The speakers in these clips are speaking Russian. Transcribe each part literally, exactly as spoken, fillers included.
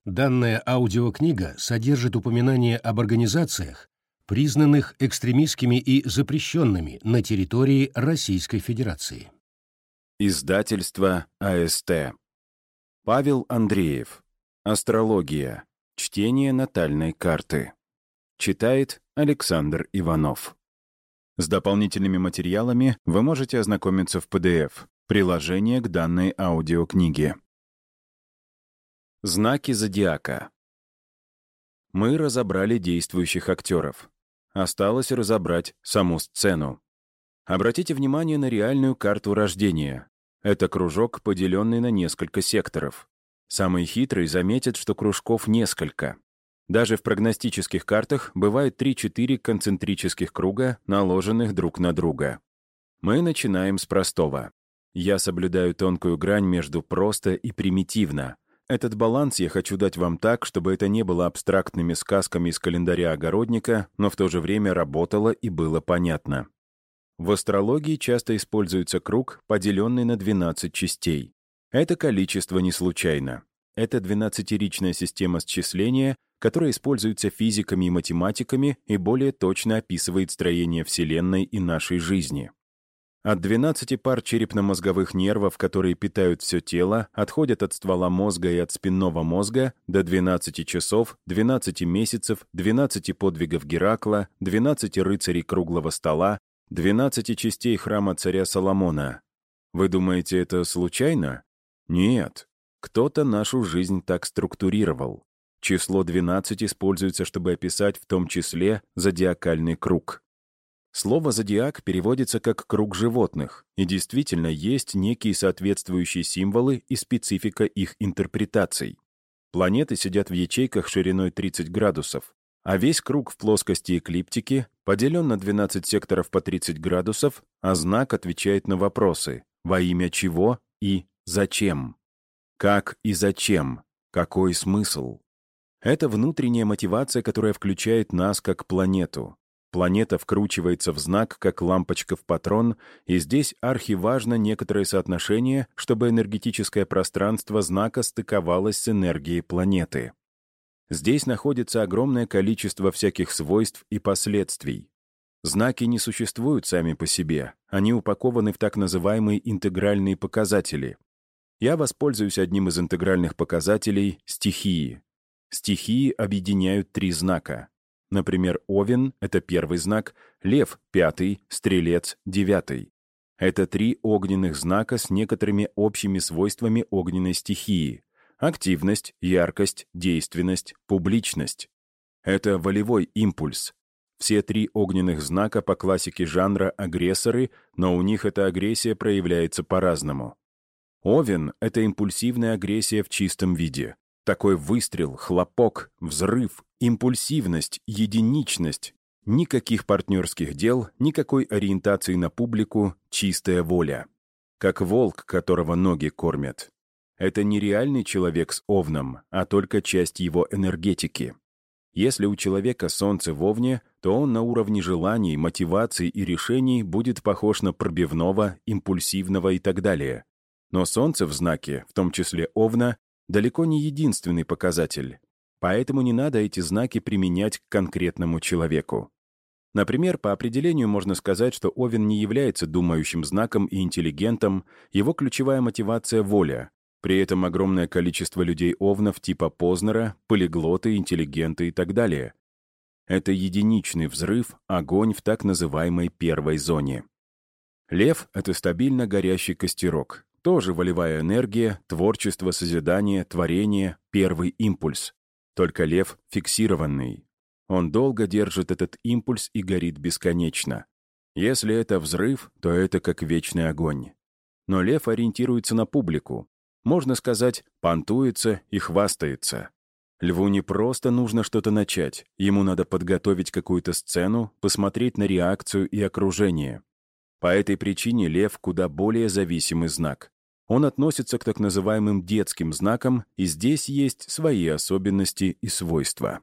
Данная аудиокнига содержит упоминания об организациях, признанных экстремистскими и запрещенными на территории Российской Федерации. Издательство АСТ. Павел Андреев. Астрология. Чтение натальной карты. Читает Александр Иванов. С дополнительными материалами вы можете ознакомиться в пи ди эф. Приложение к данной аудиокниге. Знаки зодиака. Мы разобрали действующих актеров. Осталось разобрать саму сцену. Обратите внимание на реальную карту рождения. Это кружок, поделенный на несколько секторов. Самый хитрый заметит, что кружков несколько. Даже в прогностических картах бывает три-четыре концентрических круга, наложенных друг на друга. Мы начинаем с простого. Я соблюдаю тонкую грань между просто и примитивно. Этот баланс я хочу дать вам так, чтобы это не было абстрактными сказками из календаря огородника, но в то же время работало и было понятно. В астрологии часто используется круг, поделенный на двенадцать частей. Это количество не случайно. Это двенадцатиричная система счисления, которая используется физиками и математиками и более точно описывает строение Вселенной и нашей жизни. От двенадцати пар черепно-мозговых нервов, которые питают все тело, отходят от ствола мозга и от спинного мозга, до двенадцати часов, двенадцати месяцев, двенадцати подвигов Геракла, двенадцати рыцарей круглого стола, двенадцати частей храма царя Соломона. Вы думаете, это случайно? Нет. Кто-то нашу жизнь так структурировал. Число двенадцать используется, чтобы описать в том числе зодиакальный круг. Слово «зодиак» переводится как «круг животных», и действительно есть некие соответствующие символы и специфика их интерпретаций. Планеты сидят в ячейках шириной тридцать градусов, а весь круг в плоскости эклиптики поделен на двенадцать секторов по тридцать градусов, а знак отвечает на вопросы «во имя чего» и «зачем?». Как и зачем? Какой смысл? Это внутренняя мотивация, которая включает нас как планету. Планета вкручивается в знак, как лампочка в патрон, и здесь архиважно некоторое соотношение, чтобы энергетическое пространство знака стыковалось с энергией планеты. Здесь находится огромное количество всяких свойств и последствий. Знаки не существуют сами по себе, они упакованы в так называемые интегральные показатели. Я воспользуюсь одним из интегральных показателей — стихии. Стихии объединяют три знака. Например, Овен — это первый знак, Лев — пятый, Стрелец — девятый. Это три огненных знака с некоторыми общими свойствами огненной стихии. Активность, яркость, действенность, публичность. Это волевой импульс. Все три огненных знака по классике жанра агрессоры, но у них эта агрессия проявляется по-разному. Овен — это импульсивная агрессия в чистом виде. Такой выстрел, хлопок, взрыв, импульсивность, единичность. Никаких партнерских дел, никакой ориентации на публику, чистая воля. Как волк, которого ноги кормят. Это не реальный человек с овном, а только часть его энергетики. Если у человека солнце в овне, то он на уровне желаний, мотиваций и решений будет похож на пробивного, импульсивного и так далее. Но солнце в знаке, в том числе овна, далеко не единственный показатель. Поэтому не надо эти знаки применять к конкретному человеку. Например, по определению можно сказать, что Овен не является думающим знаком и интеллигентом, его ключевая мотивация — воля. При этом огромное количество людей Овнов типа Познера, полиглоты, интеллигенты и так далее. Это единичный взрыв, огонь в так называемой первой зоне. Лев — это стабильно горящий костерок. Тоже волевая энергия, творчество, созидание, творение, первый импульс. Только лев фиксированный. Он долго держит этот импульс и горит бесконечно. Если это взрыв, то это как вечный огонь. Но лев ориентируется на публику. Можно сказать, понтуется и хвастается. Льву не просто нужно что-то начать, ему надо подготовить какую-то сцену, посмотреть на реакцию и окружение. По этой причине лев куда более зависимый знак. Он относится к так называемым детским знакам, и здесь есть свои особенности и свойства.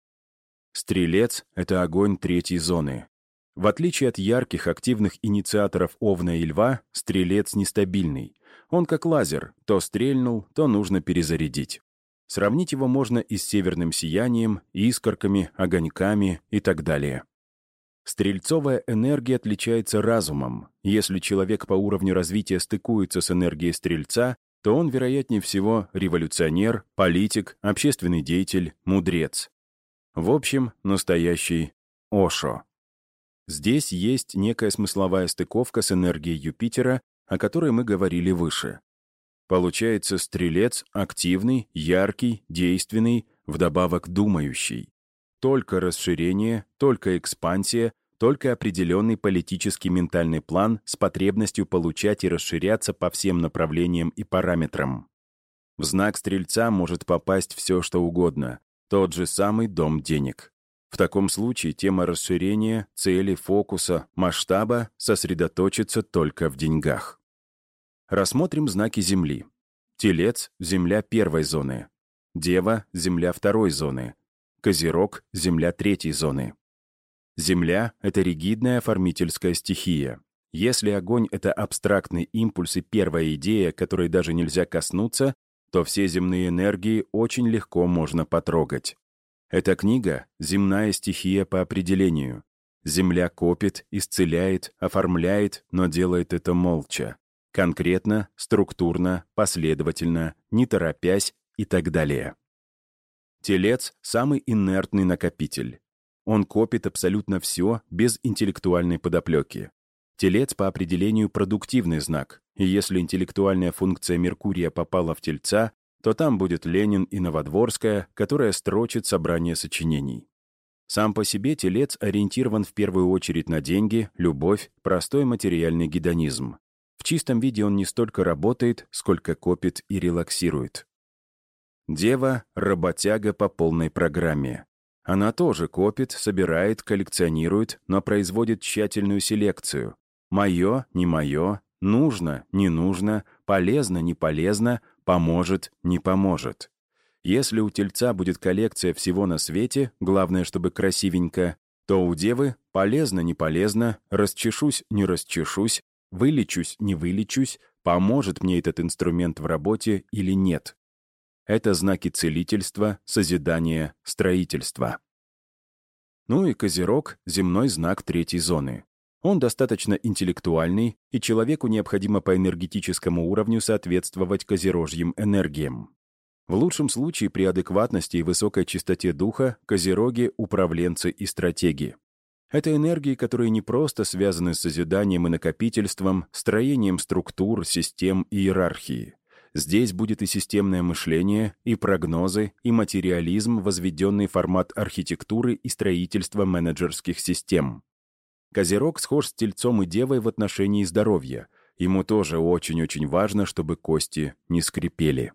Стрелец — это огонь третьей зоны. В отличие от ярких активных инициаторов Овна и Льва, Стрелец нестабильный. Он как лазер, то стрельнул, то нужно перезарядить. Сравнить его можно и с северным сиянием, искорками, огоньками и так далее. Стрельцовая энергия отличается разумом. Если человек по уровню развития стыкуется с энергией Стрельца, то он, вероятнее всего, революционер, политик, общественный деятель, мудрец. В общем, настоящий Ошо. Здесь есть некая смысловая стыковка с энергией Юпитера, о которой мы говорили выше. Получается, Стрелец активный, яркий, действенный, вдобавок думающий. Только расширение, только экспансия, только определенный политический ментальный план с потребностью получать и расширяться по всем направлениям и параметрам. В знак Стрельца может попасть все, что угодно, тот же самый дом денег. В таком случае тема расширения, цели, фокуса, масштаба сосредоточится только в деньгах. Рассмотрим знаки Земли. Телец — Земля первой зоны. Дева — Земля второй зоны. Козерог — Земля третьей зоны. Земля — это ригидная оформительская стихия. Если огонь — это абстрактный импульс и первая идея, которой даже нельзя коснуться, то все земные энергии очень легко можно потрогать. Эта книга — земная стихия по определению. Земля копит, исцеляет, оформляет, но делает это молча. Конкретно, структурно, последовательно, не торопясь и так далее. Телец — самый инертный накопитель. Он копит абсолютно все без интеллектуальной подоплеки. Телец по определению продуктивный знак, и если интеллектуальная функция Меркурия попала в Тельца, то там будет Ленин и Новодворская, которая строчит собрание сочинений. Сам по себе Телец ориентирован в первую очередь на деньги, любовь, простой материальный гедонизм. В чистом виде он не столько работает, сколько копит и релаксирует. Дева — работяга по полной программе. Она тоже копит, собирает, коллекционирует, но производит тщательную селекцию. Мое, не мое, нужно, не нужно, полезно, не полезно, поможет, не поможет. Если у Тельца будет коллекция всего на свете, главное, чтобы красивенько, то у Девы полезно, не полезно, расчешусь, не расчешусь, вылечусь, не вылечусь, поможет мне этот инструмент в работе или нет. Это знаки целительства, созидания, строительства. Ну и Козерог — земной знак третьей зоны. Он достаточно интеллектуальный, и человеку необходимо по энергетическому уровню соответствовать козерожьим энергиям. В лучшем случае при адекватности и высокой чистоте духа Козероги — управленцы и стратеги. Это энергии, которые не просто связаны с созиданием и накопительством, строением структур, систем и иерархии. Здесь будет и системное мышление, и прогнозы, и материализм, возведенный формат архитектуры и строительства менеджерских систем. Козерог схож с Тельцом и Девой в отношении здоровья. Ему тоже очень-очень важно, чтобы кости не скрипели.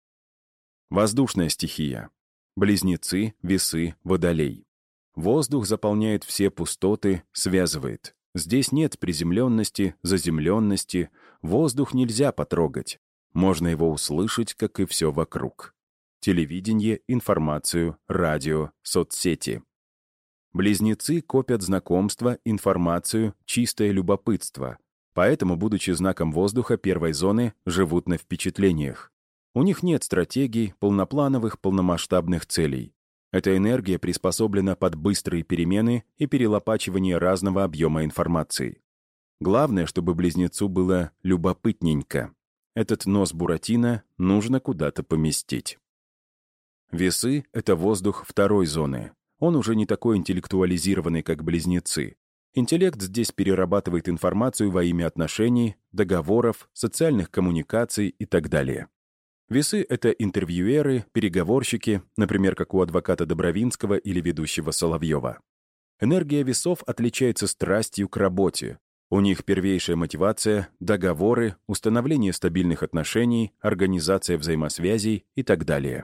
Воздушная стихия. Близнецы, Весы, Водолей. Воздух заполняет все пустоты, связывает. Здесь нет приземленности, заземленности. Воздух нельзя потрогать. Можно его услышать, как и все вокруг. Телевидение, информацию, радио, соцсети. Близнецы копят знакомства, информацию, чистое любопытство. Поэтому, будучи знаком воздуха первой зоны, живут на впечатлениях. У них нет стратегий, полноплановых, полномасштабных целей. Эта энергия приспособлена под быстрые перемены и перелопачивание разного объема информации. Главное, чтобы близнецу было любопытненько. Этот нос Буратино нужно куда-то поместить. Весы — это воздух второй зоны. Он уже не такой интеллектуализированный, как близнецы. Интеллект здесь перерабатывает информацию во имя отношений, договоров, социальных коммуникаций и так далее. Весы — это интервьюеры, переговорщики, например, как у адвоката Добровинского или ведущего Соловьева. Энергия весов отличается страстью к работе. У них первейшая мотивация — договоры, установление стабильных отношений, организация взаимосвязей и так далее.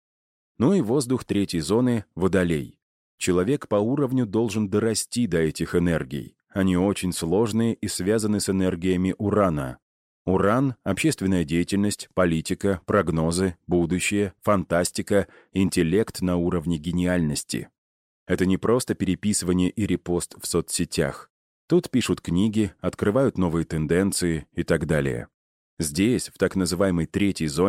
Ну и воздух третьей зоны — Водолей. Человек по уровню должен дорасти до этих энергий. Они очень сложные и связаны с энергиями Урана. Уран — общественная деятельность, политика, прогнозы, будущее, фантастика, интеллект на уровне гениальности. Это не просто переписывание и репост в соцсетях. Тут пишут книги, открывают новые тенденции и так далее. Здесь, в так называемой третьей зоне,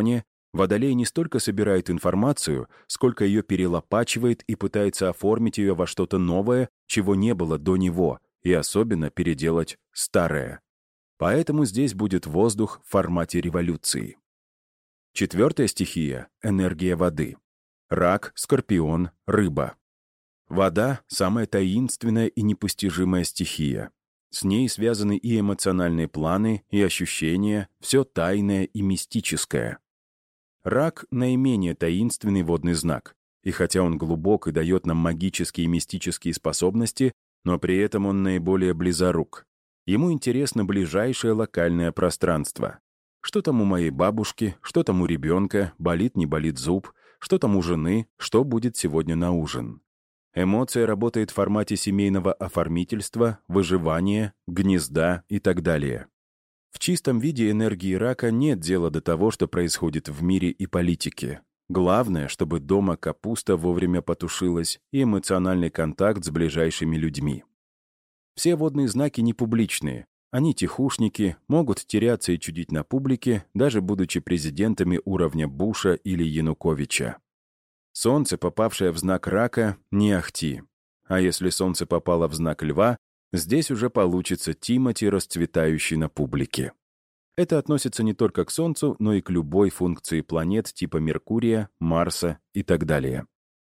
Водолей не столько собирает информацию, сколько ее перелопачивает и пытается оформить ее во что-то новое, чего не было до него, и особенно переделать старое. Поэтому здесь будет воздух в формате революции. Четвертая стихия — энергия воды. Рак, скорпион, рыба. Вода — самая таинственная и непостижимая стихия. С ней связаны и эмоциональные планы, и ощущения, все тайное и мистическое. Рак — наименее таинственный водный знак, и хотя он глубок и дает нам магические и мистические способности, но при этом он наиболее близорук. Ему интересно ближайшее локальное пространство. Что там у моей бабушки, что там у ребенка, болит, не болит зуб, что там у жены, что будет сегодня на ужин. Эмоция работает в формате семейного оформительства, выживания, гнезда и так далее. В чистом виде энергии рака нет дела до того, что происходит в мире и политике. Главное, чтобы дома капуста вовремя потушилась и эмоциональный контакт с ближайшими людьми. Все водные знаки не публичные. Они тихушники, могут теряться и чудить на публике, даже будучи президентами уровня Буша или Януковича. Солнце, попавшее в знак рака, не ахти. А если солнце попало в знак льва, здесь уже получится Тимати, расцветающий на публике. Это относится не только к Солнцу, но и к любой функции планет типа Меркурия, Марса и так далее.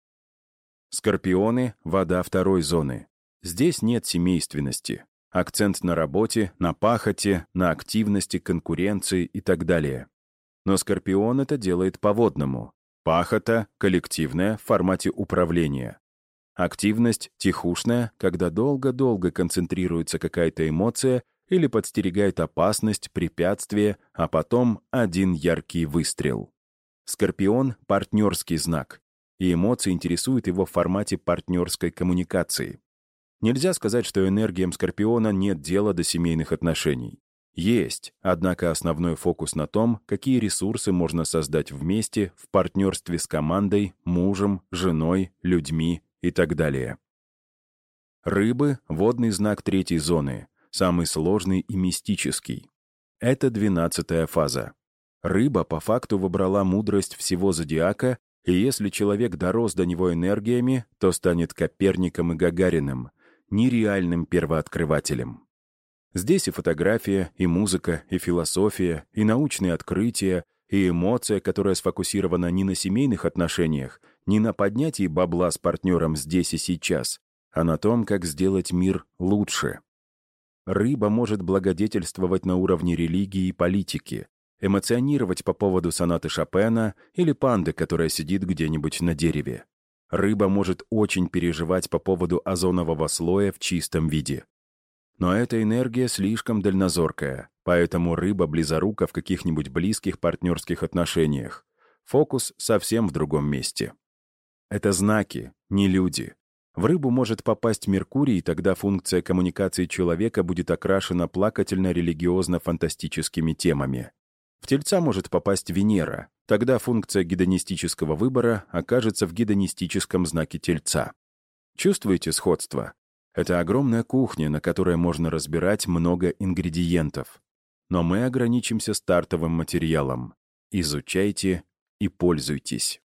Скорпионы — вода второй зоны. Здесь нет семейственности. Акцент на работе, на пахоте, на активности, конкуренции и так далее. Но Скорпион это делает по-водному. Пахота — коллективная в формате управления. Активность — тихушная, когда долго-долго концентрируется какая-то эмоция или подстерегает опасность, препятствие, а потом один яркий выстрел. Скорпион — партнерский знак, и эмоции интересуют его в формате партнерской коммуникации. Нельзя сказать, что энергиям Скорпиона нет дела до семейных отношений. Есть, однако основной фокус на том, какие ресурсы можно создать вместе в партнерстве с командой, мужем, женой, людьми и так далее. Рыбы — водный знак третьей зоны, самый сложный и мистический. Это двенадцатая фаза. Рыба по факту выбрала мудрость всего зодиака, и если человек дорос до него энергиями, то станет Коперником и Гагариным, нереальным первооткрывателем. Здесь и фотография, и музыка, и философия, и научные открытия, и эмоция, которая сфокусирована не на семейных отношениях, не на поднятии бабла с партнером здесь и сейчас, а на том, как сделать мир лучше. Рыба может благодетельствовать на уровне религии и политики, эмоционировать по поводу сонаты Шопена или панды, которая сидит где-нибудь на дереве. Рыба может очень переживать по поводу озонового слоя в чистом виде. Но эта энергия слишком дальнозоркая, поэтому рыба близорука в каких-нибудь близких партнерских отношениях. Фокус совсем в другом месте. Это знаки, не люди. В рыбу может попасть Меркурий, и тогда функция коммуникации человека будет окрашена плакательно-религиозно-фантастическими темами. В Тельца может попасть Венера, тогда функция гедонистического выбора окажется в гедонистическом знаке Тельца. Чувствуете сходство? Это огромная кухня, на которой можно разбирать много ингредиентов. Но мы ограничимся стартовым материалом. Изучайте и пользуйтесь.